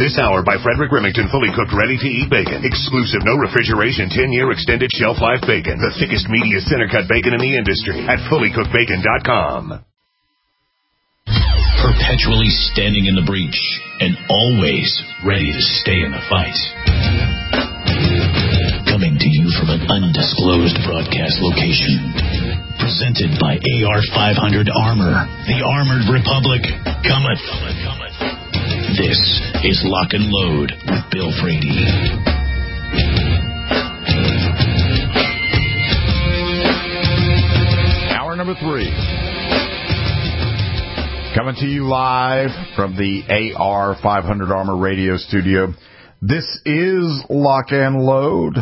This hour by Frederick Remington, fully cooked, ready-to-eat bacon. Exclusive, no refrigeration, 10-year extended shelf life bacon. The thickest, meatiest center-cut bacon in the industry at fullycookedbacon.com. Perpetually standing in the breach and always ready to stay in the fight. Coming to you from an undisclosed broadcast location. Presented by AR-500 Armor. The Armored Republic cometh. This is Lock and Load with Bill Frady. Hour number 3. Coming to you live from the AR-500 Armor radio studio. This is Lock and Load.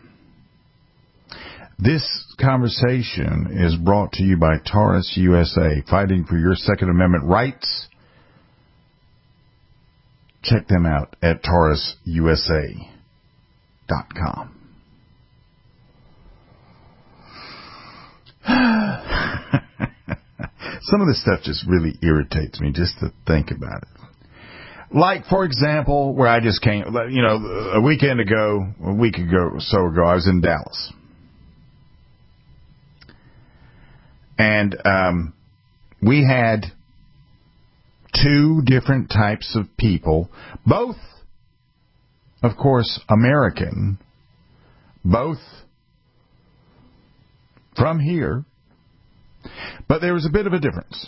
This conversation is brought to you by Taurus USA, fighting for your Second Amendment rights. Check them out at taurususa.com. Some of this stuff just really irritates me just to think about it. Like, for example, where I just came, a week ago or so ago, I was in Dallas. And we had two different types of people, both, of course, American, both from here, but there was a bit of a difference.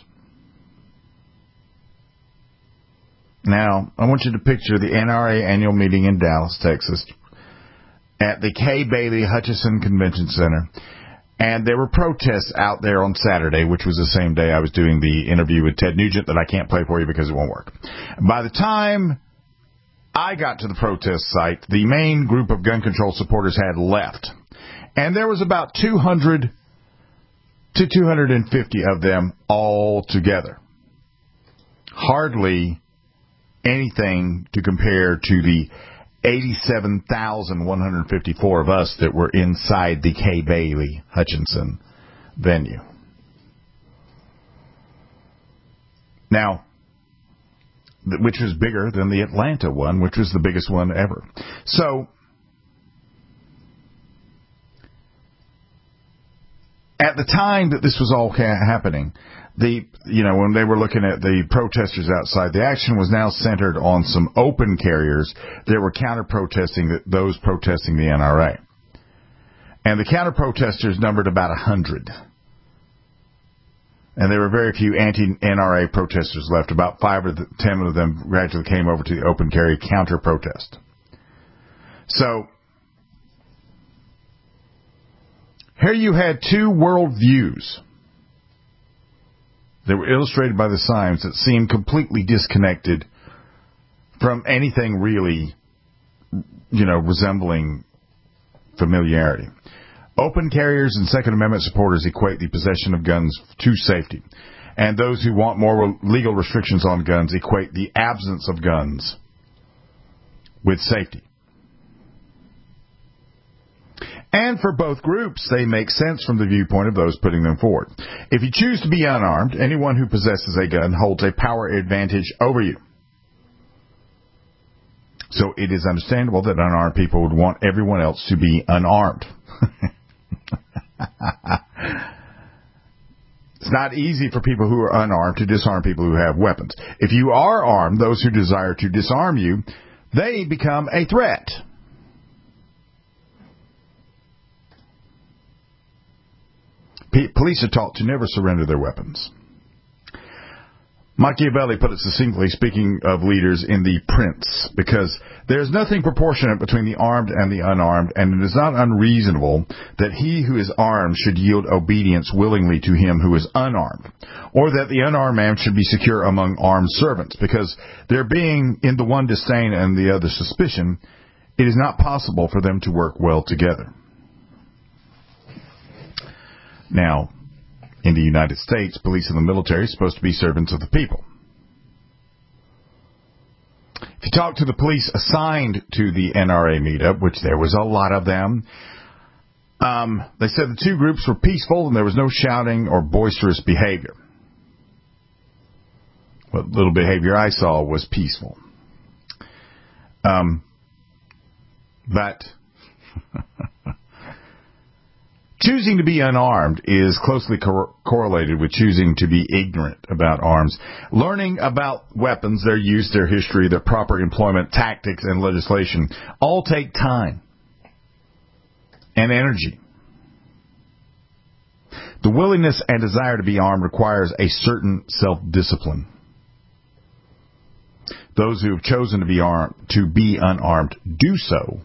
Now, I want you to picture the NRA annual meeting in Dallas, Texas, at the Kay Bailey Hutchison Convention Center. And there were protests out there on Saturday, which was the same day I was doing the interview with Ted Nugent that I can't play for you because it won't work. By the time I got to the protest site, the main group of gun control supporters had left. And there was about 200 to 250 of them all together. Hardly anything to compare to the 87,154 of us that were inside the Kay Bailey Hutchison venue. Now, which was bigger than the Atlanta one, which was the biggest one ever. So, at the time that this was all happening, when they were looking at the protesters outside, the action was now centered on some open carriers that were counter-protesting those protesting the NRA. And the counter-protesters numbered about 100. And there were very few anti-NRA protesters left. About 5 or 10 of them gradually came over to the open carry counter-protest. So, here you had two worldviews that were illustrated by the signs that seemed completely disconnected from anything really, resembling familiarity. Open carriers and Second Amendment supporters equate the possession of guns to safety. And those who want more legal restrictions on guns equate the absence of guns with safety. And for both groups, they make sense from the viewpoint of those putting them forward. If you choose to be unarmed, anyone who possesses a gun holds a power advantage over you. So it is understandable that unarmed people would want everyone else to be unarmed. It's not easy for people who are unarmed to disarm people who have weapons. If you are armed, those who desire to disarm you, they become a threat. Police are taught to never surrender their weapons. Machiavelli put it succinctly, speaking of leaders, in The Prince, because there is nothing proportionate between the armed and the unarmed, and it is not unreasonable that he who is armed should yield obedience willingly to him who is unarmed, or that the unarmed man should be secure among armed servants, because there being in the one disdain and the other suspicion, it is not possible for them to work well together. Now, in the United States, police and the military are supposed to be servants of the people. If you talk to the police assigned to the NRA meetup, which there was a lot of them, they said the two groups were peaceful and there was no shouting or boisterous behavior. What little behavior I saw was peaceful. But choosing to be unarmed is closely correlated with choosing to be ignorant about arms. Learning about weapons, their use, their history, their proper employment, tactics, and legislation all take time and energy. The willingness and desire to be armed requires a certain self-discipline. Those who have chosen to be unarmed do so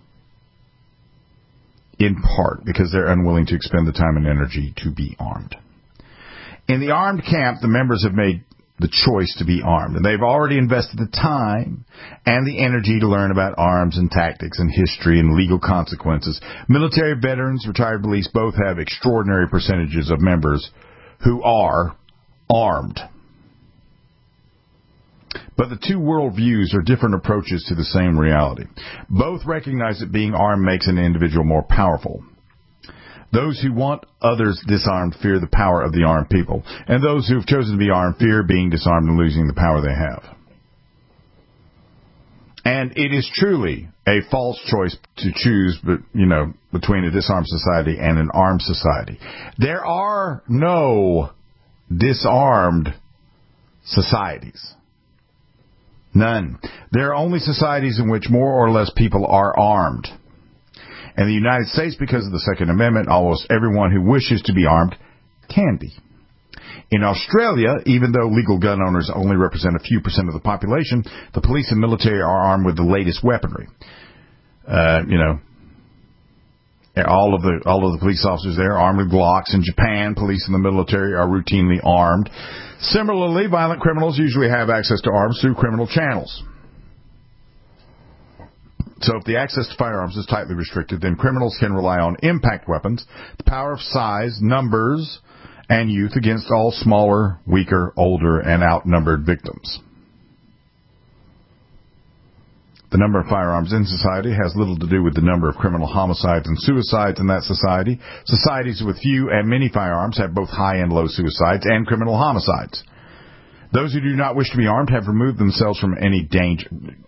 in part because they're unwilling to expend the time and energy to be armed. In the armed camp, the members have made the choice to be armed, and they've already invested the time and the energy to learn about arms and tactics and history and legal consequences. Military veterans, retired police both have extraordinary percentages of members who are armed. But the two worldviews are different approaches to the same reality. Both recognize that being armed makes an individual more powerful. Those who want others disarmed fear the power of the armed people, and those who have chosen to be armed fear being disarmed and losing the power they have. And it is truly a false choice to choose, between a disarmed society and an armed society. There are no disarmed societies. None. There are only societies in which more or less people are armed. In the United States, because of the Second Amendment, almost everyone who wishes to be armed can be. In Australia, even though legal gun owners only represent a few % of the population, the police and military are armed with the latest weaponry. All of the police officers there are armed with Glocks. In Japan, police and the military are routinely armed. Similarly, violent criminals usually have access to arms through criminal channels. So if the access to firearms is tightly restricted, then criminals can rely on impact weapons, the power of size, numbers, and youth against all smaller, weaker, older, and outnumbered victims. The number of firearms in society has little to do with the number of criminal homicides and suicides in that society. Societies with few and many firearms have both high and low suicides and criminal homicides. Those who do not wish to be armed have removed themselves from any danger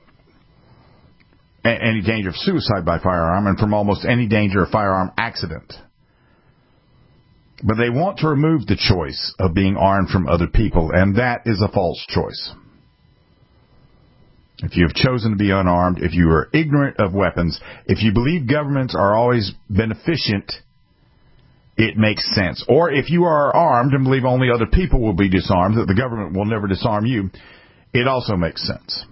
of suicide by firearm and from almost any danger of firearm accident. But they want to remove the choice of being armed from other people, and that is a false choice. If you have chosen to be unarmed, if you are ignorant of weapons, if you believe governments are always beneficent, it makes sense. Or if you are armed and believe only other people will be disarmed, that the government will never disarm you, it also makes sense.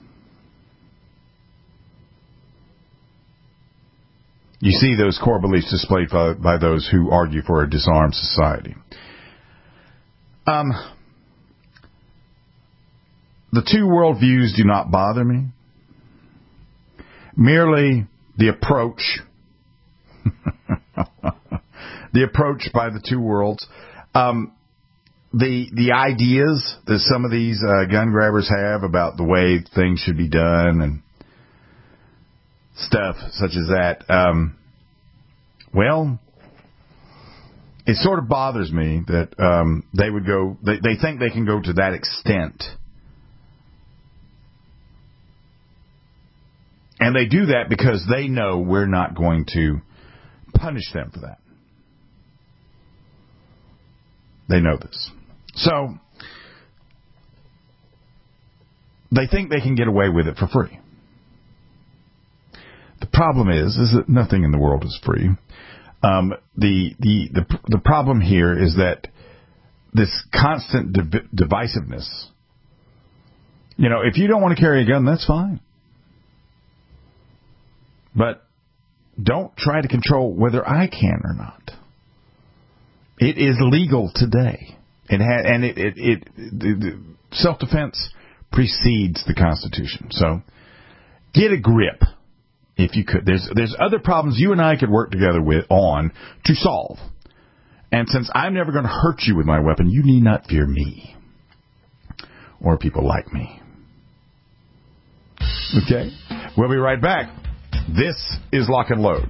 You see those core beliefs displayed by those who argue for a disarmed society. The two worldviews do not bother me. Merely the approach, by the two worlds, the ideas that some of these gun grabbers have about the way things should be done and stuff such as that. It sort of bothers me that they would go. They think they can go to that extent. And they do that because they know we're not going to punish them for that. They know this. So, they think they can get away with it for free. The problem is that nothing in the world is free. The problem here is that this constant divisiveness. If you don't want to carry a gun, that's fine. But don't try to control whether I can or not. It is legal today. The self-defense precedes the Constitution. So get a grip if you could. There's other problems you and I could work together to solve. And since I'm never going to hurt you with my weapon, you need not fear me or people like me. Okay? We'll be right back. This is Lock and Load.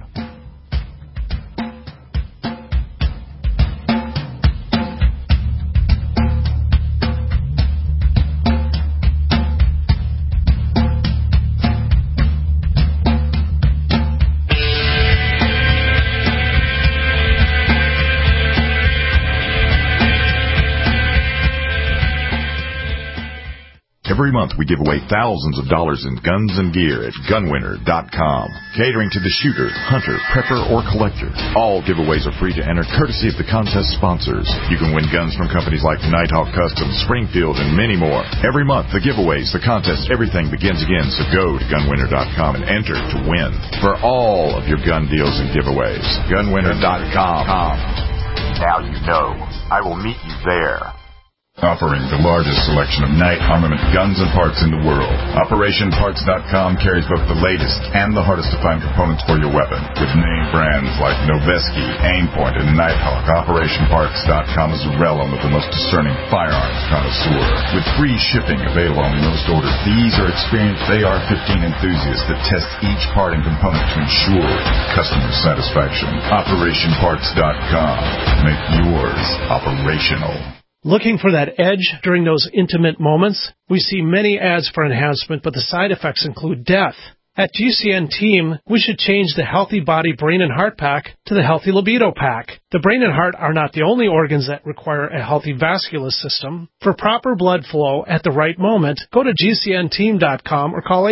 Every month we give away thousands of dollars in guns and gear at gunwinner.com. Catering to the shooter, hunter, prepper, or collector. All giveaways are free to enter, courtesy of the contest sponsors. You can win guns from companies like Nighthawk Customs, Springfield, and many more. Every month, the giveaways, the contests, everything begins again, so go to gunwinner.com and enter to win for all of your gun deals and giveaways. Gunwinner.com. Now you know. I will meet you there. Offering the largest selection of night armament guns and parts in the world. OperationParts.com carries both the latest and the hardest to find components for your weapon. With name brands like Noveske, Aimpoint, and Nighthawk, OperationParts.com is a realm of the most discerning firearms connoisseur. With free shipping available on most orders, these are experienced AR-15 enthusiasts that test each part and component to ensure customer satisfaction. OperationParts.com. Make yours operational. Looking for that edge during those intimate moments? We see many ads for enhancement, but the side effects include death. At GCN Team, we should change the Healthy Body Brain and Heart Pack to the Healthy Libido Pack. The brain and heart are not the only organs that require a healthy vascular system. For proper blood flow at the right moment, go to GCNteam.com or call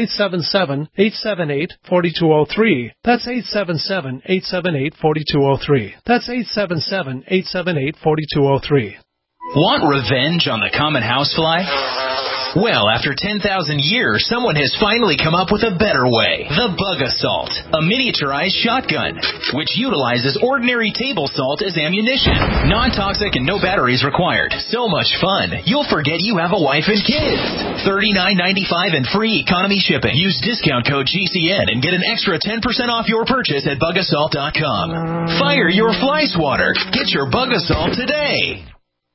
877-878-4203. That's 877-878-4203. That's 877-878-4203. Want revenge on the common housefly? Well, after 10,000 years, someone has finally come up with a better way. The Bug Assault, a miniaturized shotgun, which utilizes ordinary table salt as ammunition. Non-toxic and no batteries required. So much fun, you'll forget you have a wife and kids. $39.95 and free economy shipping. Use discount code GCN and get an extra 10% off your purchase at bugassault.com. Fire your fly swatter. Get your Bug Assault today.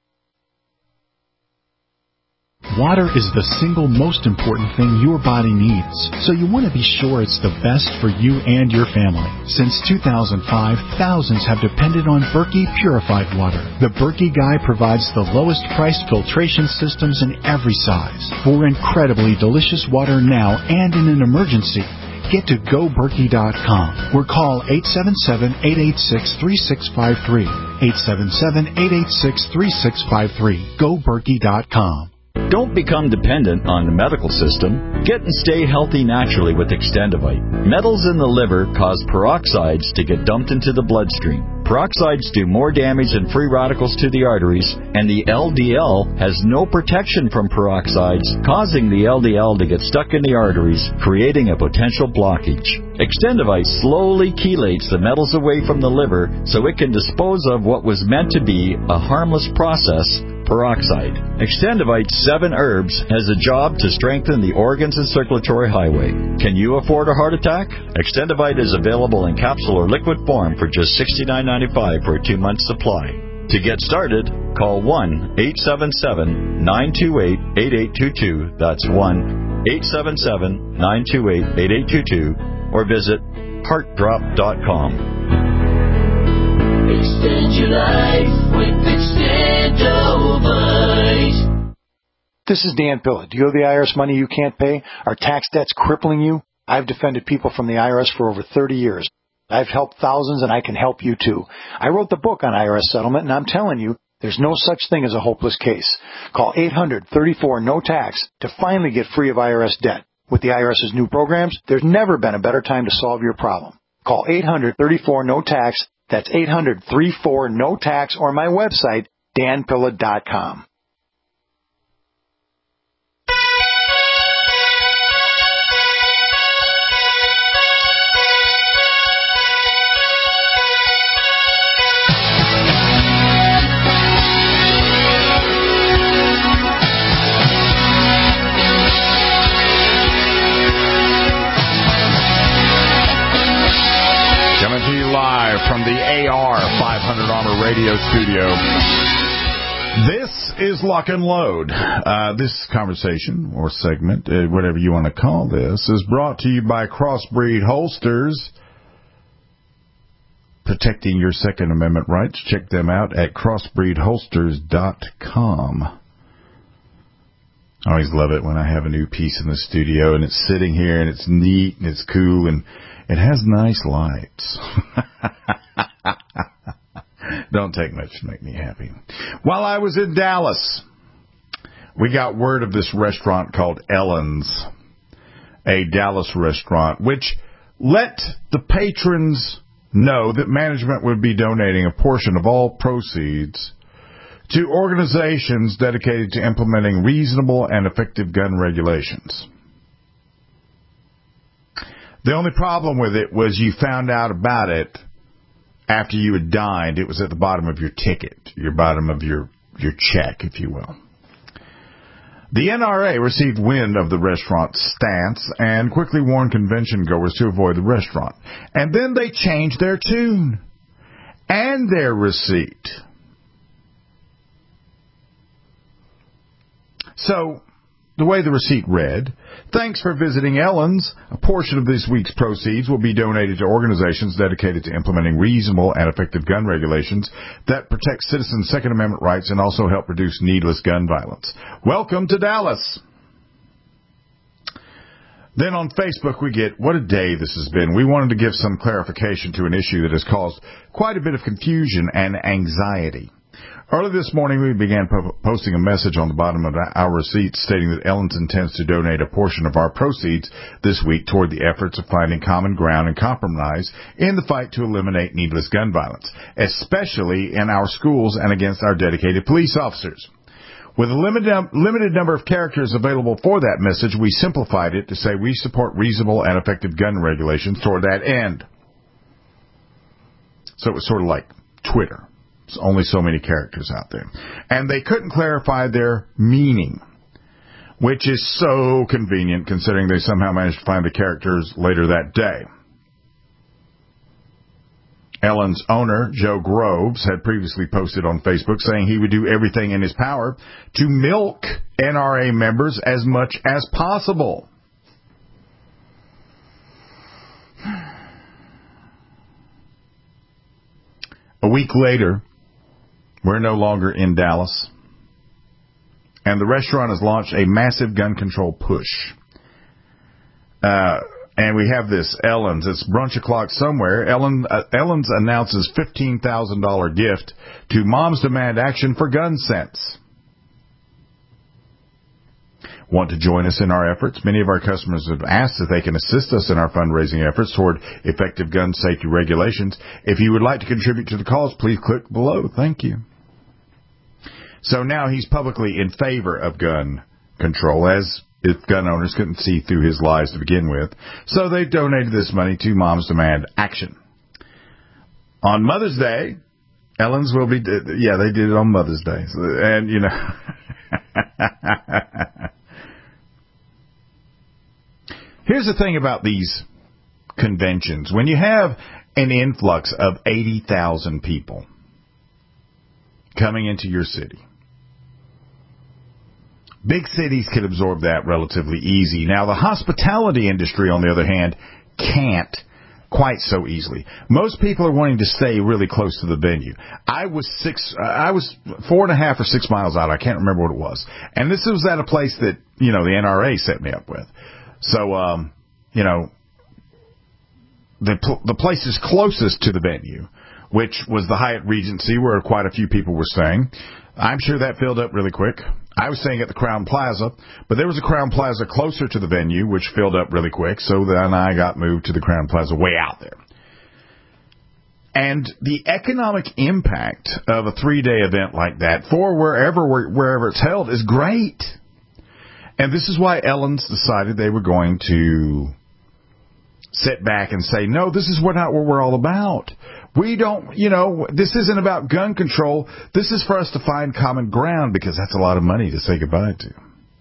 Water is the single most important thing your body needs, so you want to be sure it's the best for you and your family. Since 2005, thousands have depended on Berkey purified water. The Berkey Guy provides the lowest priced filtration systems in every size. For incredibly delicious water now and in an emergency, get to GoBerkey.com or call 877-886-3653. 877-886-3653. GoBerkey.com. Don't become dependent on the medical system. Get and stay healthy naturally with Extendivite. Metals in the liver cause peroxides to get dumped into the bloodstream. Peroxides do more damage than free radicals to the arteries, and the LDL has no protection from peroxides, causing the LDL to get stuck in the arteries, creating a potential blockage. Extendivite slowly chelates the metals away from the liver so it can dispose of what was meant to be a harmless process, peroxide. Extendivite 7 herbs has a job to strengthen the organs and circulatory highway. Can you afford a heart attack? Extendivite is available in capsule or liquid form for just $69.95 for a 2-month supply. To get started, call 1-877-928-8822. That's 1-877-928-8822. Or visit heartdrop.com. Extend your life with Extendovite. This is Dan Pilla. Do you owe the IRS money you can't pay? Are tax debts crippling you? I've defended people from the IRS for over 30 years. I've helped thousands, and I can help you too. I wrote the book on IRS settlement, and I'm telling you, there's no such thing as a hopeless case. Call 800-34-NO-TAX to finally get free of IRS debt. With the IRS's new programs, there's never been a better time to solve your problem. Call 800-34-NO-TAX. That's 800-34-NO-TAX, or my website, danpilla.com. Coming to you live from the AR 500 Armor Radio Studio. This is Lock and Load. This conversation or segment, whatever you want to call this, is brought to you by Crossbreed Holsters. Protecting your Second Amendment rights. Check them out at crossbreedholsters.com. I always love it when I have a new piece in the studio and it's sitting here and it's neat and it's cool and it has nice lights. Don't take much to make me happy. While I was in Dallas, we got word of this restaurant called Ellen's, a Dallas restaurant, which let the patrons know that management would be donating a portion of all proceeds to organizations dedicated to implementing reasonable and effective gun regulations. The only problem with it was you found out about it after you had dined. It was at the bottom of your ticket, your bottom of your check, if you will. The NRA received wind of the restaurant's stance and quickly warned convention goers to avoid the restaurant. And then they changed their tune and their receipt. So, the way the receipt read, thanks for visiting Ellen's. A portion of this week's proceeds will be donated to organizations dedicated to implementing reasonable and effective gun regulations that protect citizens' Second Amendment rights and also help reduce needless gun violence. Welcome to Dallas. Then on Facebook we get, what a day this has been. We wanted to give some clarification to an issue that has caused quite a bit of confusion and anxiety. Early this morning, we began posting a message on the bottom of our receipt stating that Ellen's intends to donate a portion of our proceeds this week toward the efforts of finding common ground and compromise in the fight to eliminate needless gun violence, especially in our schools and against our dedicated police officers. With a limited number of characters available for that message, we simplified it to say we support reasonable and effective gun regulations toward that end. So it was sort of like Twitter. There's only so many characters out there. And they couldn't clarify their meaning, which is so convenient considering they somehow managed to find the characters later that day. Ellen's owner, Joe Groves, had previously posted on Facebook saying he would do everything in his power to milk NRA members as much as possible. A week later, we're no longer in Dallas, and the restaurant has launched a massive gun control push. And we have this Ellen's. It's brunch o'clock somewhere. Ellen's announces $15,000 gift to Moms Demand Action for Gun Sense. Want to join us in our efforts? Many of our customers have asked if they can assist us in our fundraising efforts toward effective gun safety regulations. If you would like to contribute to the cause, please click below. Thank you. So now he's publicly in favor of gun control, as if gun owners couldn't see through his lies to begin with. So they donated this money to Moms Demand Action. On Mother's Day, Ellen's will be... Yeah, they did it on Mother's Day. And, you know... Here's the thing about these conventions. When you have an influx of 80,000 people coming into your city, big cities can absorb that relatively easy. Now, the hospitality industry, on the other hand, can't quite so easily. Most people are wanting to stay really close to the venue. I was 4.5 or 6 miles out. I can't remember what it was. And this was at a place that, you know, the NRA set me up with. So, you know, the place is closest to the venue, which was the Hyatt Regency, where quite a few people were staying. I'm sure that filled up really quick. I was staying at the Crowne Plaza, but there was a Crowne Plaza closer to the venue, which filled up really quick, so then I got moved to the Crowne Plaza way out there. And the economic impact of a 3-day event like that for wherever it's held is great. And this is why Ellen's decided they were going to sit back and say, no, this is not what we're all about. We don't, you know, this isn't about gun control. This is for us to find common ground, because that's a lot of money to say goodbye to.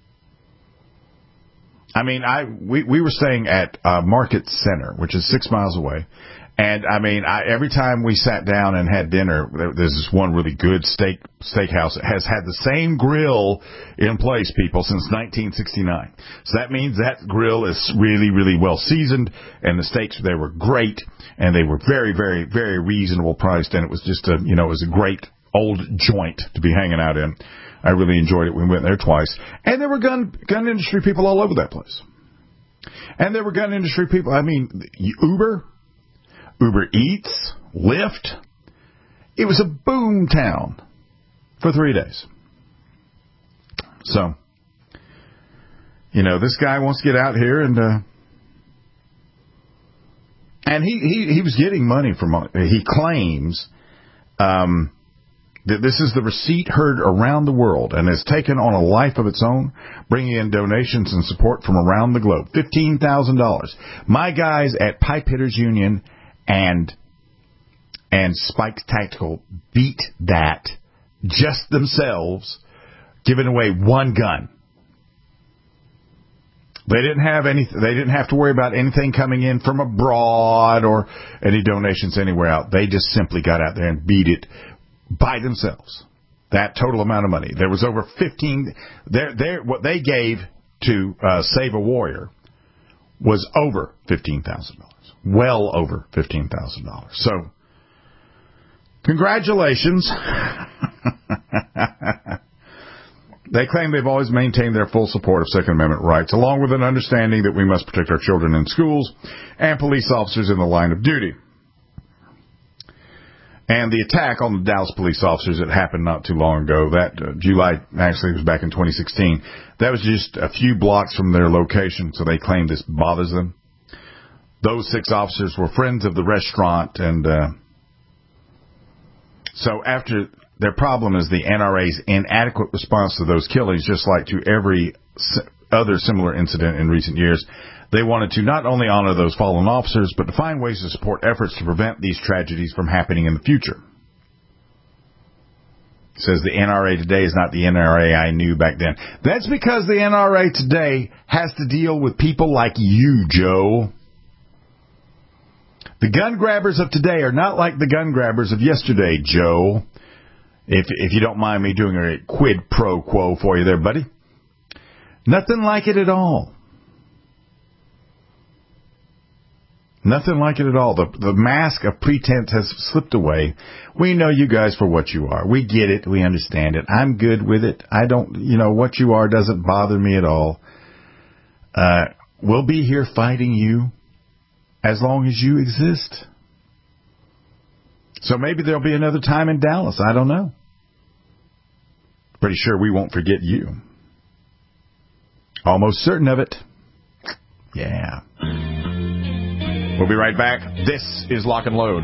I mean, we were staying at Market Center, which is 6 miles away. And, I mean, every time we sat down and had dinner, there's this one really good steakhouse that has had the same grill in place, people, since 1969. So that means that grill is really, really well seasoned, and the steaks there were great, and they were very, very, very reasonable priced, and it was just it was a great old joint to be hanging out in. I really enjoyed it. We went there twice. And there were gun industry people all over that place. And there were gun industry people, I mean, Uber Eats, Lyft. It was a boom town for 3 days. So, this guy wants to get out here and he was getting money from, he claims, that this is the receipt heard around the world and has taken on a life of its own, bringing in donations and support from around the globe. $15,000. My guys at Pipe Hitters Union and Spikes Tactical beat that just themselves, giving away one gun. They didn't have They didn't have to worry about anything coming in from abroad or any donations anywhere out. They just simply got out there and beat it by themselves. That total amount of money. There was over 15. What they gave to Save a Warrior was over $15,000. Well over $15,000. So, congratulations. They claim they've always maintained their full support of Second Amendment rights, along with an understanding that we must protect our children in schools and police officers in the line of duty. And the attack on the Dallas police officers that happened not too long ago, that July, actually it was back in 2016, that was just a few blocks from their location, so they claim this bothers them. Those 6 officers were friends of the restaurant, and so after their problem is the NRA's inadequate response to those killings, just like to every other similar incident in recent years. They wanted to not only honor those fallen officers, but to find ways to support efforts to prevent these tragedies from happening in the future. It says the NRA today is not the NRA I knew back then. That's because the NRA today has to deal with people like you, Joe. The gun grabbers of today are not like the gun grabbers of yesterday, Joe. If you don't mind me doing a quid pro quo for you there, buddy. Nothing like it at all. Nothing like it at all. The mask of pretense has slipped away. We know you guys for what you are. We get it. We understand it. I'm good with it. I don't, what you are doesn't bother me at all. We'll be here fighting you as long as you exist. So maybe there'll be another time in Dallas. I don't know. Pretty sure we won't forget you. Almost certain of it. Yeah. We'll be right back. This is Lock and Load.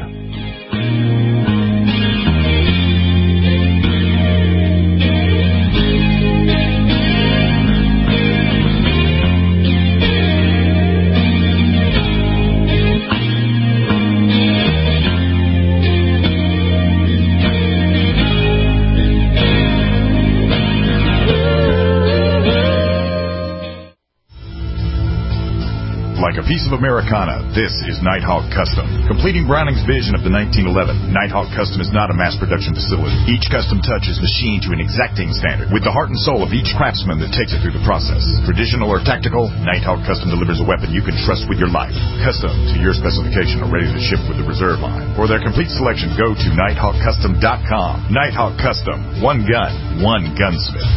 Like a piece of Americana, this is Nighthawk Custom. Completing Browning's vision of the 1911, Nighthawk Custom is not a mass production facility. Each custom touch is machined to an exacting standard, with the heart and soul of each craftsman that takes it through the process. Traditional or tactical, Nighthawk Custom delivers a weapon you can trust with your life. Custom to your specification are ready to ship with the reserve line. For their complete selection, go to nighthawkcustom.com. Nighthawk Custom. One gun, one gunsmith.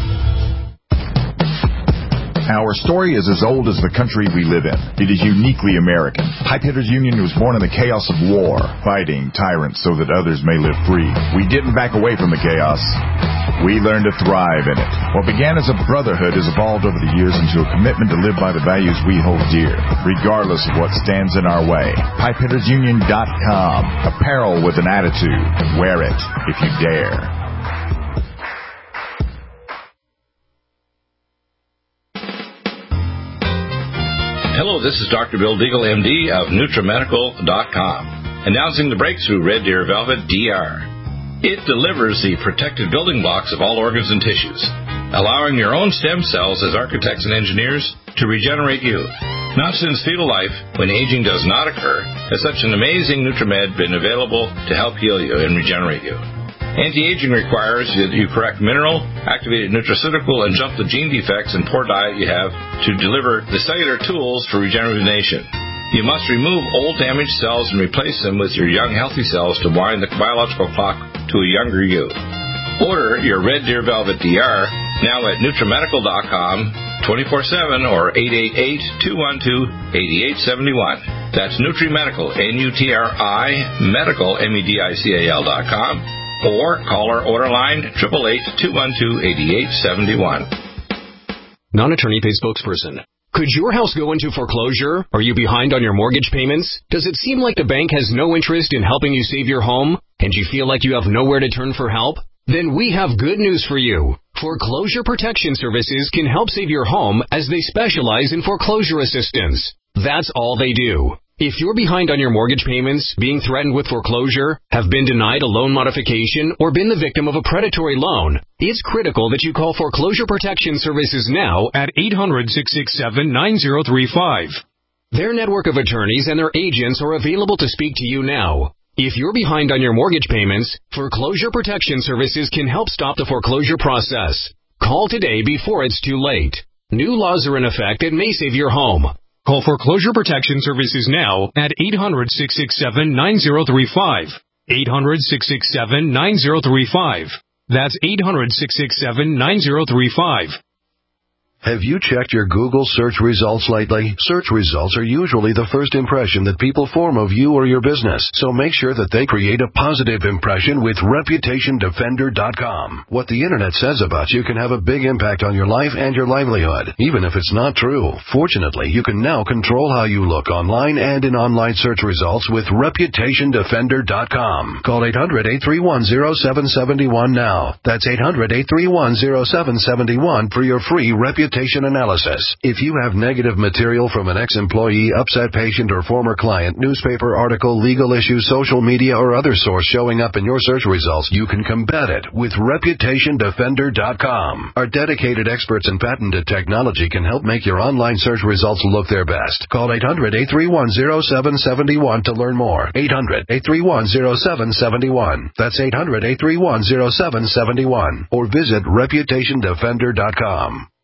Our story is as old as the country we live in. It is uniquely American. Pipe Hitters Union was born in the chaos of war, fighting tyrants so that others may live free. We didn't back away from the chaos. We learned to thrive in it. What began as a brotherhood has evolved over the years into a commitment to live by the values we hold dear, regardless of what stands in our way. PipeHittersUnion.com. Apparel with an attitude. Wear it if you dare. Hello, this is Dr. Bill Deagle, MD of NutriMedical.com, announcing the breakthrough Red Deer Velvet DR. It delivers the protected building blocks of all organs and tissues, allowing your own stem cells as architects and engineers to regenerate you. Not since fetal life, when aging does not occur, has such an amazing NutriMed been available to help heal you and regenerate you. Anti-aging requires that you correct mineral, activated nutraceutical, and jump the gene defects and poor diet you have to deliver the cellular tools for regeneration. You must remove old damaged cells and replace them with your young healthy cells to wind the biological clock to a younger you. Order your Red Deer Velvet DR now at NutriMedical.com 24/7 or 888-212-8871. That's NutriMedical, N-U-T-R-I, Medical, M-E-D-I-C-A-L.com. Or call our order line 888-212-8871. Non-attorney paid spokesperson. Could your house go into foreclosure? Are you behind on your mortgage payments? Does it seem like the bank has no interest in helping you save your home, and you feel like you have nowhere to turn for help? Then we have good news for you. Foreclosure Protection Services can help save your home as they specialize in foreclosure assistance. That's all they do. If you're behind on your mortgage payments, being threatened with foreclosure, have been denied a loan modification, or been the victim of a predatory loan, it's critical that you call Foreclosure Protection Services now at 800-667-9035. Their network of attorneys and their agents are available to speak to you now. If you're behind on your mortgage payments, Foreclosure Protection Services can help stop the foreclosure process. Call today before it's too late. New laws are in effect that may save your home. Call Foreclosure Protection Services now at 800-667-9035. 800-667-9035. That's 800-667-9035. Have you checked your Google search results lately? Search results are usually the first impression that people form of you or your business, so make sure that they create a positive impression with ReputationDefender.com. What the Internet says about you can have a big impact on your life and your livelihood, even if it's not true. Fortunately, you can now control how you look online and in online search results with ReputationDefender.com. Call 800-831-0771 now. That's 800-831-0771 for your free reputation analysis. If you have negative material from an ex-employee, upset patient, or former client, newspaper article, legal issue, social media, or other source showing up in your search results, you can combat it with ReputationDefender.com. Our dedicated experts in patented technology can help make your online search results look their best. Call 800-831-0771 to learn more. 800-831-0771. That's 800-831-0771. Or visit ReputationDefender.com.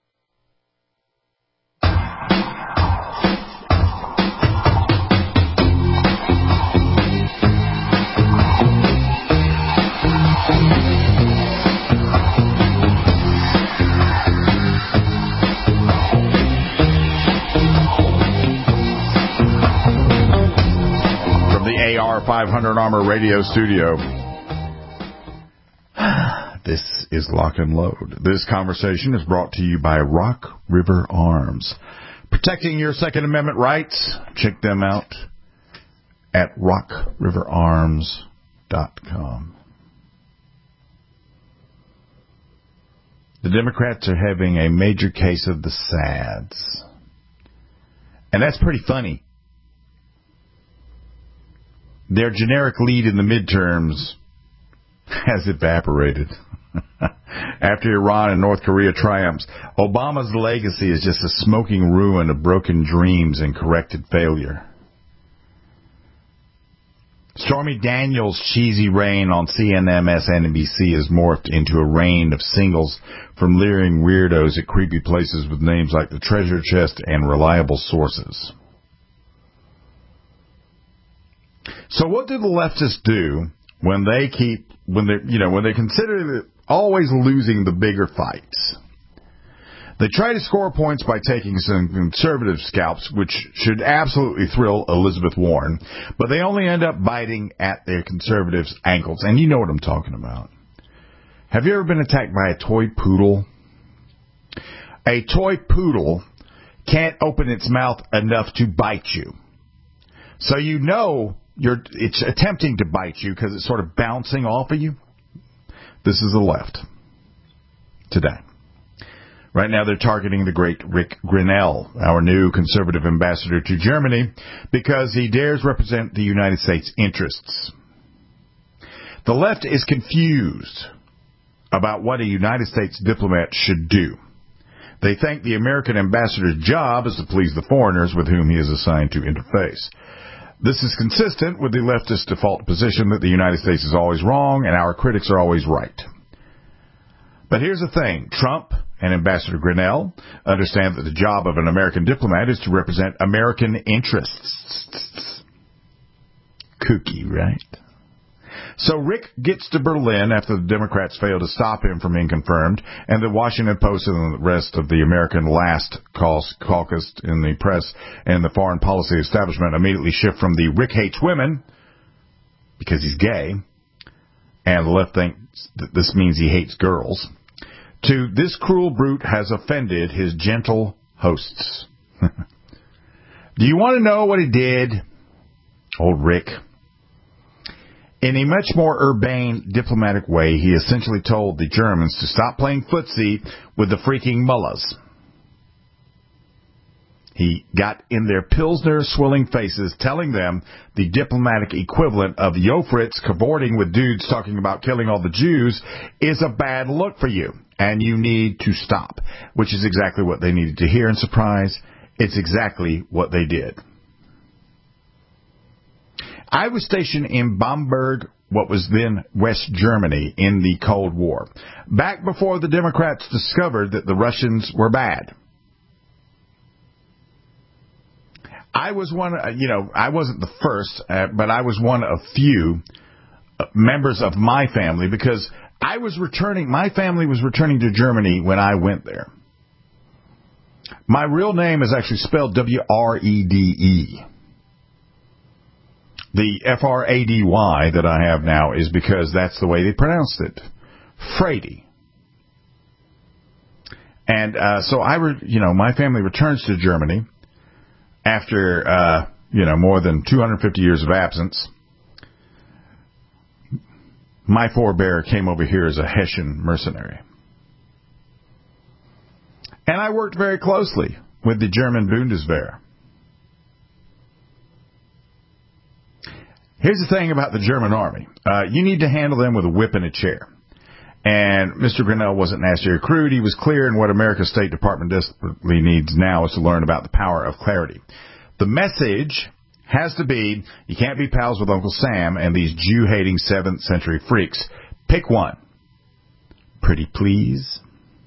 AR 500 Armor Radio Studio. This is Lock and Load. This conversation is brought to you by Rock River Arms. Protecting your Second Amendment rights. Check them out at rockriverarms.com. The Democrats are having a major case of the SADS. And that's pretty funny. Their generic lead in the midterms has evaporated. After Iran and North Korea triumphs, Obama's legacy is just a smoking ruin of broken dreams and corrected failure. Stormy Daniels' cheesy reign on CNN, MSNBC has morphed into a reign of singles from leering weirdos at creepy places with names like the Treasure Chest and Reliable Sources. So what do the leftists do when they consider always losing the bigger fights? They try to score points by taking some conservative scalps, which should absolutely thrill Elizabeth Warren, but they only end up biting at their conservatives' ankles, and you know what I'm talking about. Have you ever been attacked by a toy poodle? A toy poodle can't open its mouth enough to bite you. So you know it's attempting to bite you because it's sort of bouncing off of you. This is the left today. Right now they're targeting the great Rick Grinnell, our new conservative ambassador to Germany, because he dares represent the United States interests. The left is confused about what a United States diplomat should do. They think the American ambassador's job is to please the foreigners with whom he is assigned to interface. This is consistent with the leftist default position that the United States is always wrong and our critics are always right. But here's the thing. Trump and Ambassador Grinnell understand that the job of an American diplomat is to represent American interests. Kooky, right? So Rick gets to Berlin after the Democrats fail to stop him from being confirmed, and the Washington Post and the rest of the American last caucus in the press and the foreign policy establishment immediately shift from the Rick hates women, because he's gay, and the left thinks that this means he hates girls, to "This cruel brute has offended his gentle hosts." Do you want to know what he did? Old Rick. In a much more urbane, diplomatic way, he essentially told the Germans to stop playing footsie with the freaking mullahs. He got in their Pilsner swilling faces, telling them the diplomatic equivalent of Yo Fritz cavorting with dudes talking about killing all the Jews is a bad look for you, and you need to stop, which is exactly what they needed to hear. And surprise, it's exactly what they did. I was stationed in Bamberg, what was then West Germany, in the Cold War, back before the Democrats discovered that the Russians were bad. I was I wasn't the first, but I was one of few members of my family, because my family was returning to Germany when I went there. My real name is actually spelled W-R-E-D-E. The F-R-A-D-Y that I have now is because that's the way they pronounced it. Frady. And so my family returns to Germany after, more than 250 years of absence. My forebear came over here as a Hessian mercenary. And I worked very closely with the German Bundeswehr. Here's the thing about the German army. You need to handle them with a whip and a chair. And Mr. Grinnell wasn't nasty or crude. He was clear, and what America's State Department desperately needs now is to learn about the power of clarity. The message has to be, you can't be pals with Uncle Sam and these Jew-hating 7th century freaks. Pick one. Pretty please?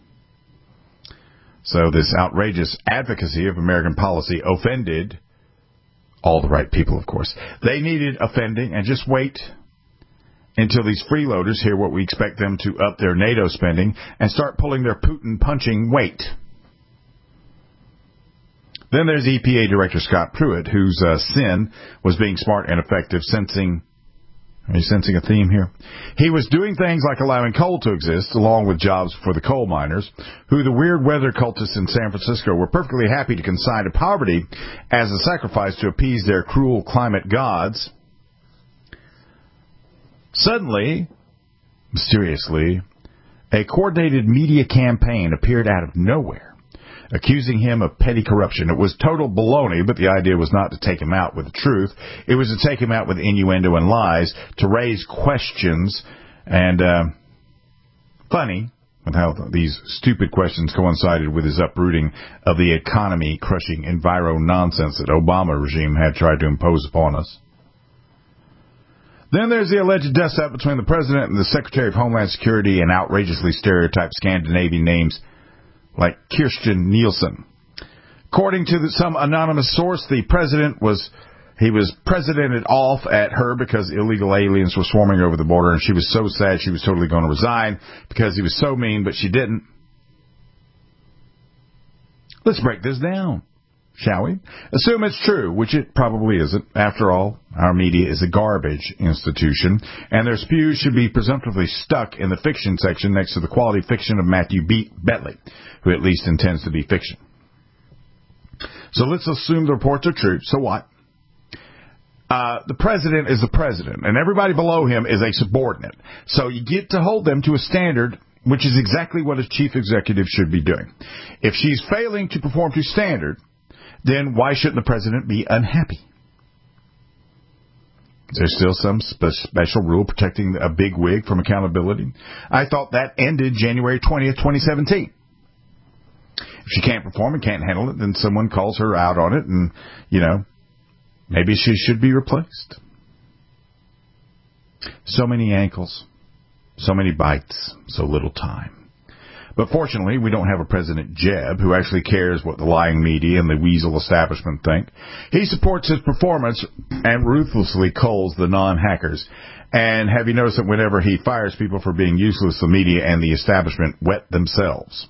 So this outrageous advocacy of American policy offended all the right people, of course. They needed offending, and just wait until these freeloaders hear what we expect them to up their NATO spending and start pulling their Putin-punching weight. Then there's EPA Director Scott Pruitt, whose sin was being smart and effective, Are you sensing a theme here? He was doing things like allowing coal to exist, along with jobs for the coal miners, who the weird weather cultists in San Francisco were perfectly happy to consign to poverty as a sacrifice to appease their cruel climate gods. Suddenly, mysteriously, a coordinated media campaign appeared out of nowhere, accusing him of petty corruption. It was total baloney, but the idea was not to take him out with the truth. It was to take him out with innuendo and lies, to raise questions, and funny with how these stupid questions coincided with his uprooting of the economy-crushing enviro nonsense that Obama regime had tried to impose upon us. Then there's the alleged dust-up between the President and the Secretary of Homeland Security and outrageously stereotyped Scandinavian names like Kirstjen Nielsen. According to some anonymous source, the President was presidented off at her because illegal aliens were swarming over the border, and she was so sad she was totally going to resign because he was so mean, but she didn't. Let's break this down, shall we? Assume it's true, which it probably isn't. After all, our media is a garbage institution, and their spews should be presumptively stuck in the fiction section next to the quality fiction of Matthew Bentley, who at least intends to be fiction. So let's assume the reports are true. So what? The president is the president, and everybody below him is a subordinate. So you get to hold them to a standard, which is exactly what a chief executive should be doing. If she's failing to perform to standard, then why shouldn't the president be unhappy? There's still some special rule protecting a bigwig from accountability. I thought that ended January 20th, 2017. If she can't perform and can't handle it, then someone calls her out on it, and, maybe she should be replaced. So many ankles, so many bites, so little time. But fortunately, we don't have a President Jeb who actually cares what the lying media and the weasel establishment think. He supports his performance and ruthlessly culls the non-hackers. And have you noticed that whenever he fires people for being useless, the media and the establishment wet themselves?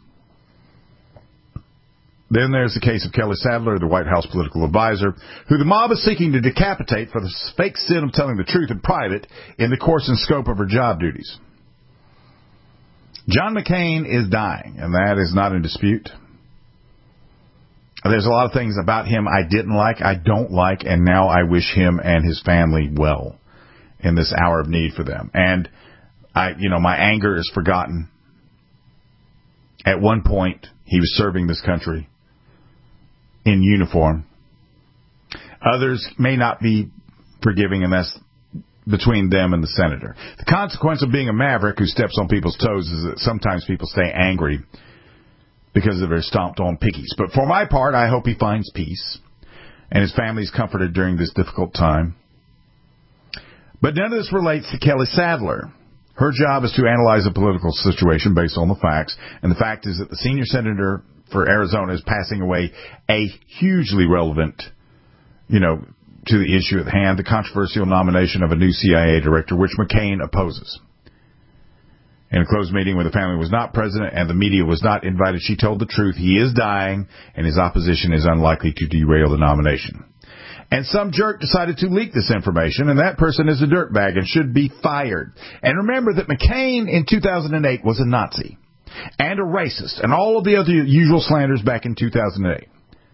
Then there's the case of Kelly Sadler, the White House political advisor, who the mob is seeking to decapitate for the fake sin of telling the truth in private in the course and scope of her job duties. John McCain is dying, and that is not in dispute. There's a lot of things about him I didn't like, I don't like, and now I wish him and his family well in this hour of need for them. And my anger is forgotten. At one point, he was serving this country in uniform. Others may not be forgiving, and that's between them and the senator. The consequence of being a maverick who steps on people's toes is that sometimes people stay angry because of their stomped on piggies. But for my part, I hope he finds peace and his family is comforted during this difficult time. But none of this relates to Kelly Sadler. Her job is to analyze the political situation based on the facts, and the fact is that the senior senator for Arizona is passing away a hugely relevant, to the issue at hand, the controversial nomination of a new CIA director, which McCain opposes. In a closed meeting where the family was not present and the media was not invited, she told the truth. He is dying, and his opposition is unlikely to derail the nomination. And some jerk decided to leak this information, and that person is a dirtbag and should be fired. And remember that McCain in 2008 was a Nazi and a racist and all of the other usual slanders back in 2008.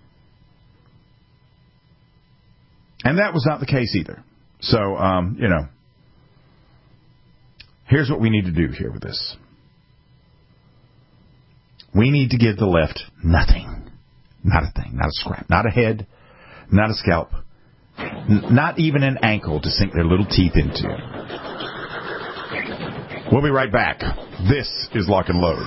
And that was not the case either. So, here's what we need to do here with this. We need to give the left nothing. Not a thing. Not a scrap. Not a head. Not a scalp. Not even an ankle to sink their little teeth into. We'll be right back. This is Lock and Load.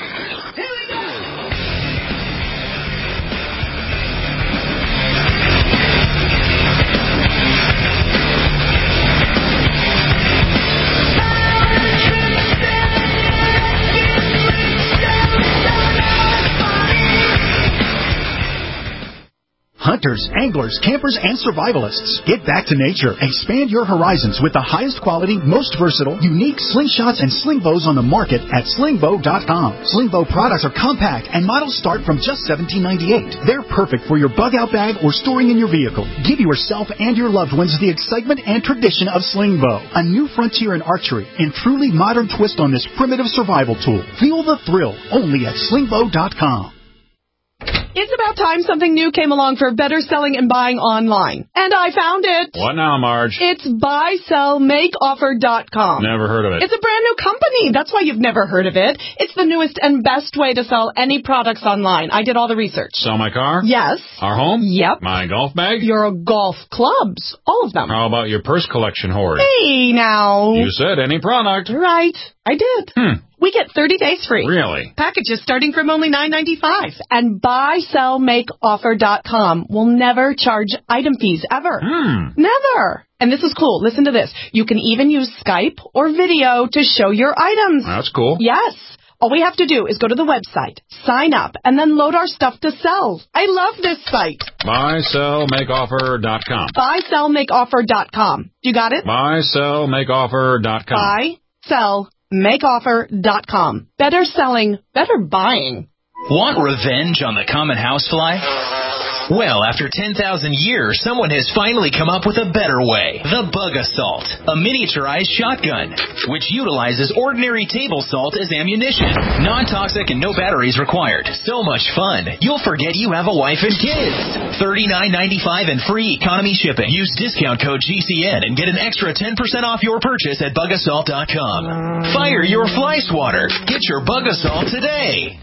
Hunters, anglers, campers, and survivalists. Get back to nature. Expand your horizons with the highest quality, most versatile, unique slingshots and sling bows on the market at slingbow.com. Slingbow products are compact and models start from just $17.98. They're perfect for your bug-out bag or storing in your vehicle. Give yourself and your loved ones the excitement and tradition of Slingbow, a new frontier in archery and truly modern twist on this primitive survival tool. Feel the thrill only at slingbow.com. It's about time something new came along for better selling and buying online. And I found it. What now, Marge? It's buysellmakeoffer.com. Never heard of it. It's a brand new company. That's why you've never heard of it. It's the newest and best way to sell any products online. I did all the research. Sell my car? Yes. Our home? Yep. My golf bag? Your golf clubs. All of them. How about your purse collection hoard? Hey, now. You said any product. Right. I did. We get 30 days free. Really? Packages starting from only $9.95. And buysellmakeoffer.com will never charge item fees ever. Never. And this is cool. Listen to this. You can even use Skype or video to show your items. That's cool. Yes. All we have to do is go to the website, sign up, and then load our stuff to sell. I love this site. Buysellmakeoffer.com. Buysellmakeoffer.com. You got it? Buysellmakeoffer.com. Buysellmakeoffer.com. Better selling, better buying. Want revenge on the common housefly? Well, after 10,000 years, someone has finally come up with a better way. The Bug Assault, a miniaturized shotgun, which utilizes ordinary table salt as ammunition. Non-toxic and no batteries required. So much fun, you'll forget you have a wife and kids. $39.95 and free economy shipping. Use discount code GCN and get an extra 10% off your purchase at bugassault.com. Fire your fly swatter. Get your Bug Assault today.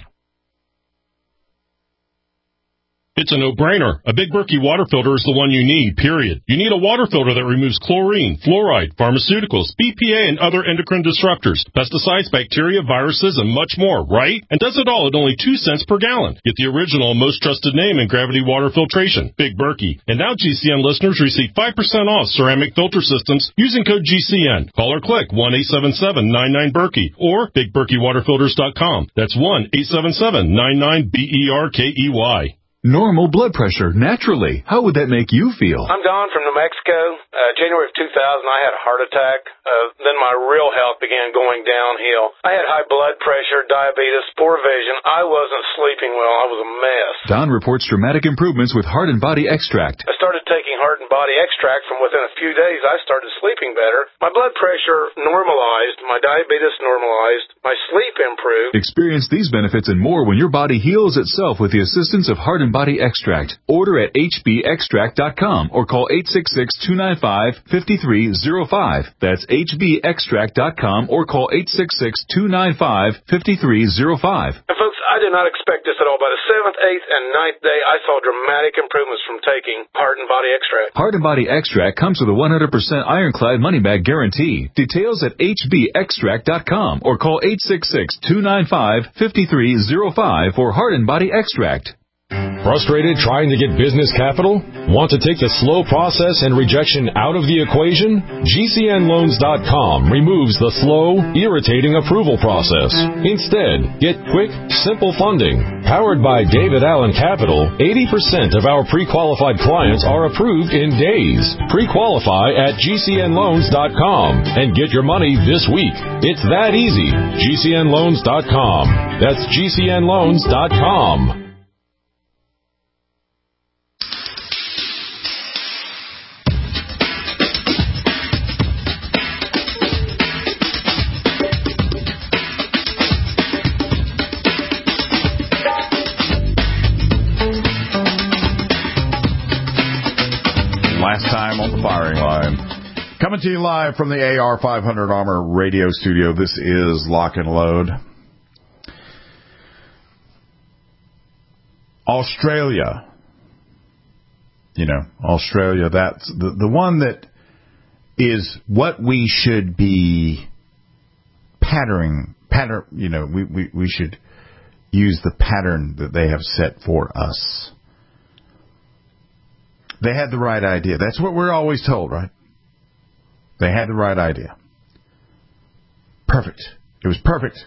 It's a no-brainer. A Big Berkey water filter is the one you need, period. You need a water filter that removes chlorine, fluoride, pharmaceuticals, BPA, and other endocrine disruptors, pesticides, bacteria, viruses, and much more, right? And does it all at only 2 cents per gallon. Get the original and most trusted name in gravity water filtration, Big Berkey. And now GCN listeners receive 5% off ceramic filter systems using code GCN. Call or click 1-877-99-BERKEY or BigBerkeyWaterFilters.com. That's 1-877-99-BERKEY. Normal blood pressure, naturally. How would that make you feel? I'm Don from New Mexico. January of 2000, I had a heart attack. Then my real health began going downhill. I had high blood pressure, diabetes, poor vision. I wasn't sleeping well. I was a mess. Don reports dramatic improvements with Heart and Body Extract. I started taking Heart and Body Extract. From within a few days, I started sleeping better. My blood pressure normalized. My diabetes normalized. My sleep improved. Experience these benefits and more when your body heals itself with the assistance of Heart and Body Extract. Order at hbextract.com or call 866-295-5305. That's hbextract.com or call 866-295-5305. And folks, I did not expect this at all. By the 7th, 8th, and 9th day, I saw dramatic improvements from taking Heart and Body Extract. Heart and Body Extract comes with a 100% ironclad money-back guarantee. Details at hbextract.com or call 866-295-5305 for Heart and Body Extract. Frustrated trying to get business capital? Want to take the slow process and rejection out of the equation? GCNLoans.com removes the slow, irritating approval process. Instead, get quick, simple funding. Powered by David Allen Capital, 80% of our pre-qualified clients are approved in days. Pre-qualify at GCNLoans.com and get your money this week. It's that easy. GCNLoans.com. That's GCNLoans.com. Last time on the firing line. Coming to you live from the AR500 Armor radio studio. This is Lock and Load. Australia. You know, Australia, that's the one that is what we should be pattern, you know, we should use the pattern that they have set for us. They had the right idea. That's what we're always told, right? They had the right idea. Perfect. It was perfect.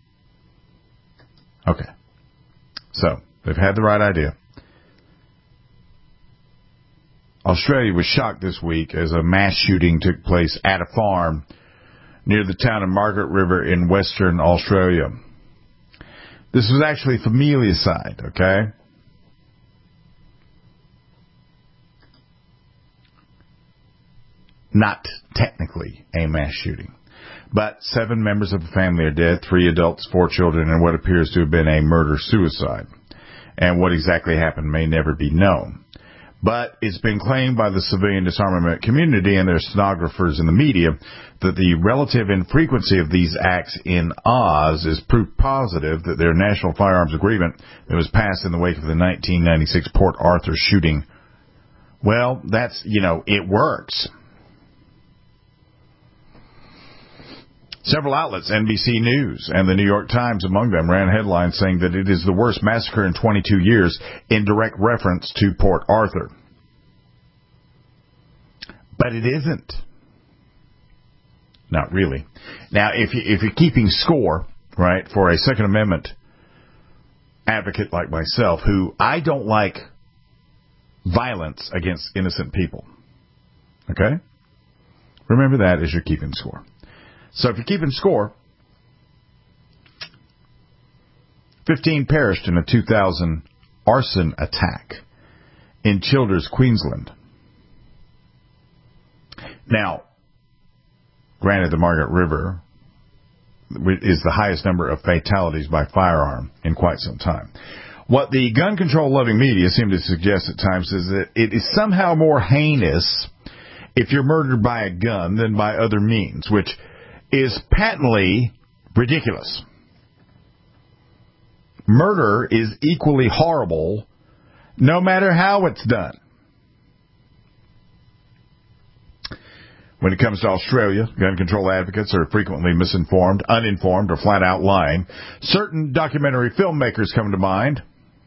Okay. So, they've had the right idea. Australia was shocked this week as a mass shooting took place at a farm near the town of Margaret River in Western Australia. This was actually familicide, okay? Not technically a mass shooting. But 7 members of the family are dead, 3 adults, 4 children, and what appears to have been a murder-suicide. And what exactly happened may never be known. But it's been claimed by the civilian disarmament community and their stenographers in the media that the relative infrequency of these acts in Oz is proof positive that their National Firearms Agreement that was passed in the wake of the 1996 Port Arthur shooting, well, that's, you know, it works. Several outlets, NBC News and the New York Times among them, ran headlines saying that it is the worst massacre in 22 years in direct reference to Port Arthur. But it isn't. Not really. Now, if you're keeping score, right, for a Second Amendment advocate like myself, who I don't like violence against innocent people, okay? Remember that as you're keeping score. So if you're keeping score, 15 perished in a 2000 arson attack in Childers, Queensland. Now, granted, the Margaret River is the highest number of fatalities by firearm in quite some time. What the gun control-loving media seem to suggest at times is that it is somehow more heinous if you're murdered by a gun than by other means, which is patently ridiculous. Murder is equally horrible no matter how it's done. When it comes to Australia, gun control advocates are frequently misinformed, uninformed, or flat out lying. Certain documentary filmmakers come to mind.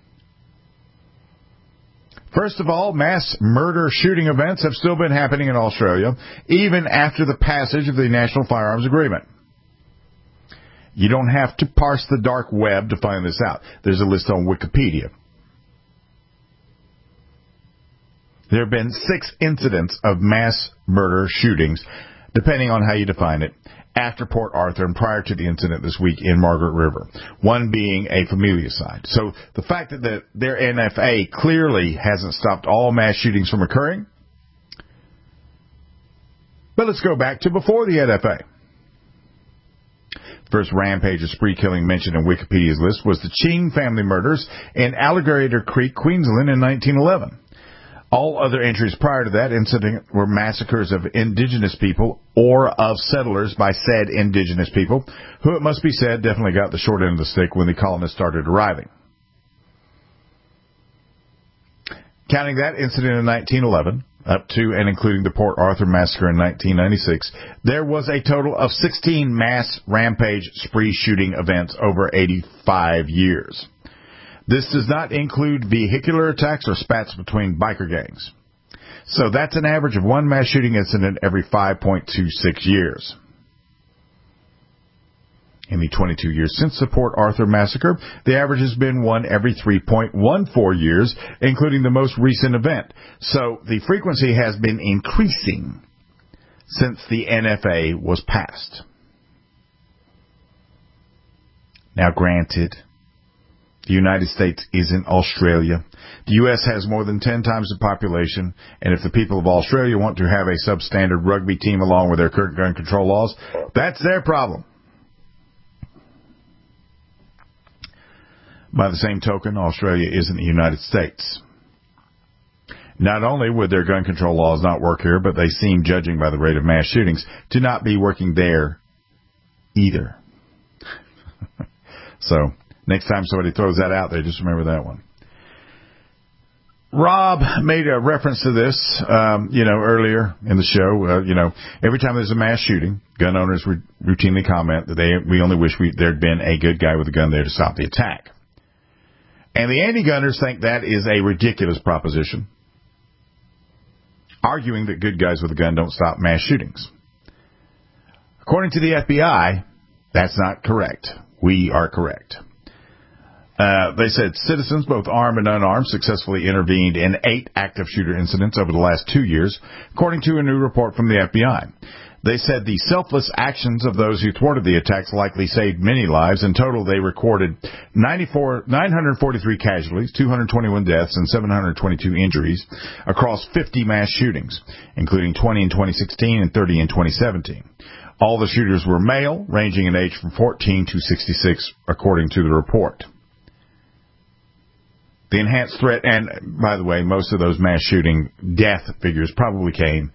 First of all, mass murder shooting events have still been happening in Australia, even after the passage of the National Firearms Agreement. You don't have to parse the dark web to find this out. There's a list on Wikipedia. There have been 6 incidents of mass murder shootings, depending on how you define it, after Port Arthur and prior to the incident this week in Margaret River, one being a familicide. So the fact that their NFA clearly hasn't stopped all mass shootings from occurring. But let's go back to before the NFA. First rampage of spree killing mentioned in Wikipedia's list was the Ching family murders in Alligator Creek, Queensland in 1911. All other entries prior to that incident were massacres of indigenous people or of settlers by said indigenous people, who, it must be said, definitely got the short end of the stick when the colonists started arriving. Counting that incident in 1911, up to and including the Port Arthur massacre in 1996, there was a total of 16 mass rampage spree shooting events over 85 years. This does not include vehicular attacks or spats between biker gangs. So that's an average of one mass shooting incident every 5.26 years. In the 22 years since the Port Arthur massacre, the average has been one every 3.14 years, including the most recent event. So the frequency has been increasing since the NFA was passed. Now, granted, the United States isn't Australia. The U.S. has more than 10 times the population, and if the people of Australia want to have a substandard rugby team along with their current gun control laws, that's their problem. By the same token, Australia isn't the United States. Not only would their gun control laws not work here, but they seem, judging by the rate of mass shootings, to not be working there either. So, next time somebody throws that out there, just remember that one. Rob made a reference to this, earlier in the show. Every time there's a mass shooting, gun owners routinely comment that we only wish there'd been a good guy with a gun there to stop the attack. And the anti-gunners think that is a ridiculous proposition, arguing that good guys with a gun don't stop mass shootings. According to the FBI, that's not correct. We are correct. They said citizens, both armed and unarmed, successfully intervened in 8 active shooter incidents over the last 2 years, according to a new report from the FBI. They said the selfless actions of those who thwarted the attacks likely saved many lives. In total, they recorded 943 casualties, 221 deaths, and 722 injuries across 50 mass shootings, including 20 in 2016 and 30 in 2017. All the shooters were male, ranging in age from 14 to 66, according to the report. The enhanced threat, and by the way, most of those mass shooting death figures probably came,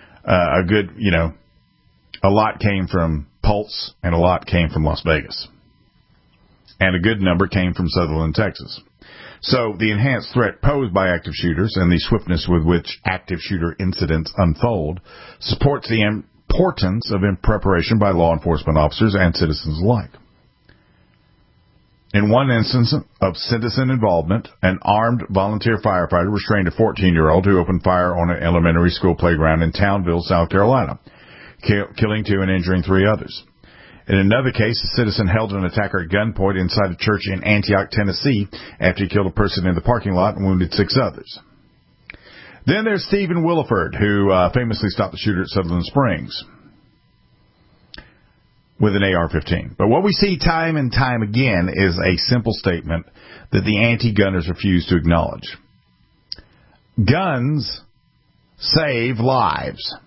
a lot came from Pulse and a lot came from Las Vegas. And a good number came from Sutherland, Texas. So the enhanced threat posed by active shooters and the swiftness with which active shooter incidents unfold supports the importance of preparation by law enforcement officers and citizens alike. In one instance of citizen involvement, an armed volunteer firefighter restrained a 14-year-old who opened fire on an elementary school playground in Townville, South Carolina, killing 2 and injuring 3 others. In another case, a citizen held an attacker at gunpoint inside a church in Antioch, Tennessee, after he killed a person in the parking lot and wounded 6 others. Then there's Stephen Williford, who famously stopped the shooter at Sutherland Springs with an AR-15. But what we see time and time again is a simple statement that the anti-gunners refuse to acknowledge. Guns save lives.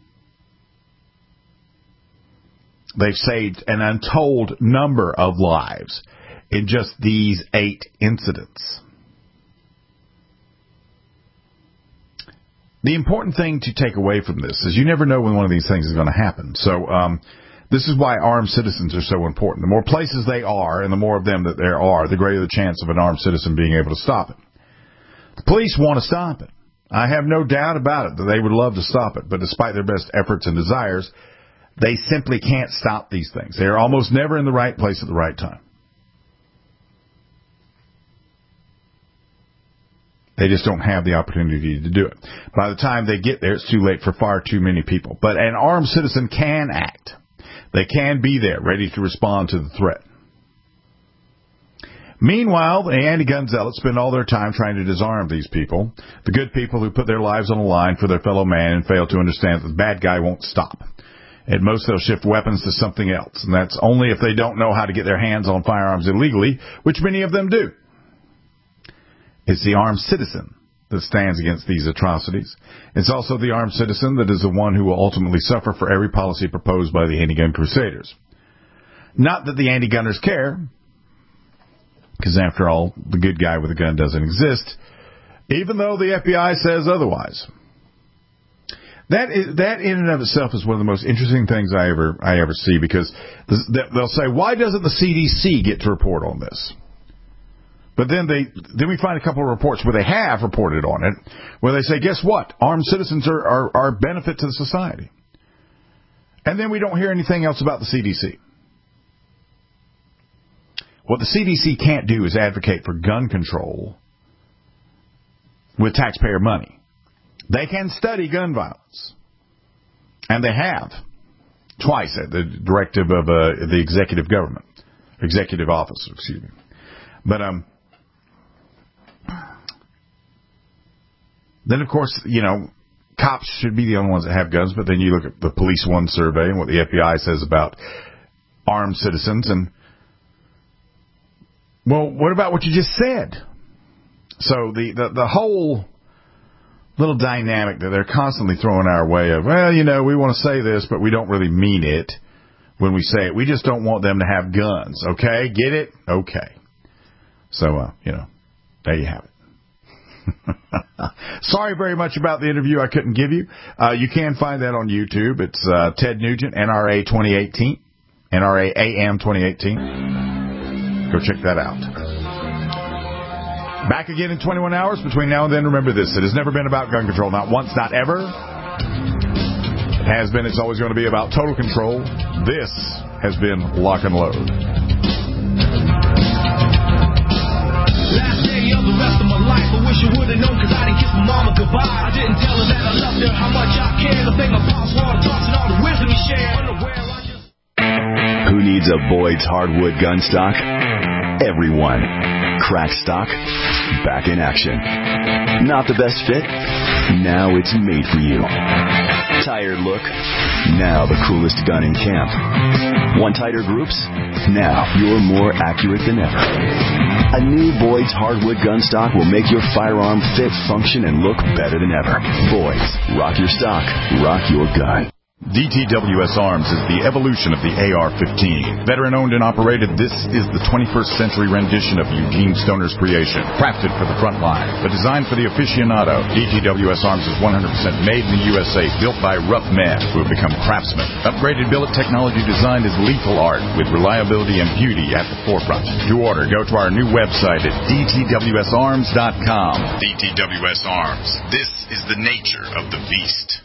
They've saved an untold number of lives in just these 8 incidents. The important thing to take away from this is you never know when one of these things is going to happen. So this is why armed citizens are so important. The more places they are and the more of them that there are, the greater the chance of an armed citizen being able to stop it. The police want to stop it. I have no doubt about it that they would love to stop it, but despite their best efforts and desires, they simply can't stop these things. They are almost never in the right place at the right time. They just don't have the opportunity to do it. By the time they get there, it's too late for far too many people. But an armed citizen can act. They can be there, ready to respond to the threat. Meanwhile, the anti-gun zealots spend all their time trying to disarm these people, the good people who put their lives on the line for their fellow man and fail to understand that the bad guy won't stop. At most, they'll shift weapons to something else, and that's only if they don't know how to get their hands on firearms illegally, which many of them do. It's the armed citizen that stands against these atrocities. It's also the armed citizen that is the one who will ultimately suffer for every policy proposed by the anti-gun crusaders. Not that the anti-gunners care, because after all, the good guy with a gun doesn't exist, even though the FBI says otherwise. That in and of itself is one of the most interesting things I ever see, because they'll say, why doesn't the CDC get to report on this? But then we find a couple of reports where they have reported on it, where they say, guess what? Armed citizens are a benefit to the society. And then we don't hear anything else about the CDC. What the CDC can't do is advocate for gun control with taxpayer money. They can study gun violence. And they have. Twice at the directive of the executive government. Executive office, excuse me. But, then, of course, cops should be the only ones that have guns, but then you look at the Police One survey and what the FBI says about armed citizens, and, well, what about what you just said? So the whole little dynamic that they're constantly throwing our way of, well, we want to say this, but we don't really mean it when we say it. We just don't want them to have guns, okay? Get it? Okay. So, there you have it. Sorry very much about the interview I couldn't give you. You can find that on YouTube. It's Ted Nugent, NRA 2018, NRA AM 2018. Go check that out. Back again in 21 hours. Between now and then, remember this. It has never been about gun control. Not once, not ever. It has been. It's always going to be about total control. This has been Lock and Load. Last day of the rest of my life, I wish I would have known, cause I didn't kiss my mama goodbye. I didn't tell her that I loved her, how much I care. The thing my pops wanted talks and all the wisdom he shared. Who needs a Boyd's hardwood gun stock? Everyone. Crack stock, back in action. Not the best fit? Now it's made for you. Tired look? Now the coolest gun in camp. Want tighter groups? Now you're more accurate than ever. A new Boyd's hardwood gun stock will make your firearm fit, function, and look better than ever. Boyd's. Rock your stock. Rock your gun. DTWS Arms is the evolution of the AR-15. Veteran-owned and operated, this is the 21st century rendition of Eugene Stoner's creation. Crafted for the front line, but designed for the aficionado. DTWS Arms is 100% made in the USA, built by rough men who have become craftsmen. Upgraded billet technology designed as lethal art, with reliability and beauty at the forefront. To order, go to our new website at dtwsarms.com. DTWS Arms. This is the nature of the beast.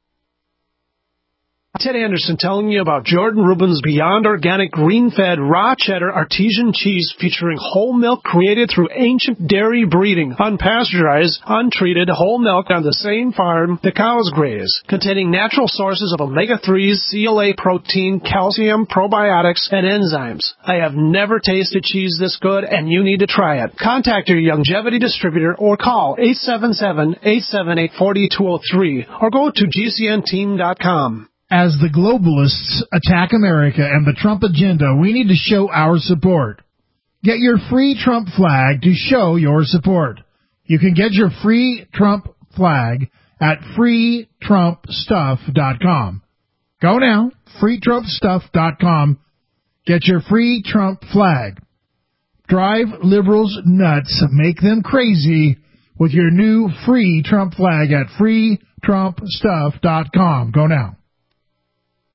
Ted Anderson telling you about Jordan Rubin's Beyond Organic Green-Fed Raw Cheddar Artesian Cheese featuring whole milk created through ancient dairy breeding, unpasteurized, untreated whole milk on the same farm the cows graze, containing natural sources of omega-3s, CLA protein, calcium, probiotics, and enzymes. I have never tasted cheese this good, and you need to try it. Contact your Longevity distributor or call 877-878-4203 or go to GCNteam.com. As the globalists attack America and the Trump agenda, we need to show our support. Get your free Trump flag to show your support. You can get your free Trump flag at freetrumpstuff.com. Go now, freetrumpstuff.com. Get your free Trump flag. Drive liberals nuts, make them crazy with your new free Trump flag at freetrumpstuff.com. Go now.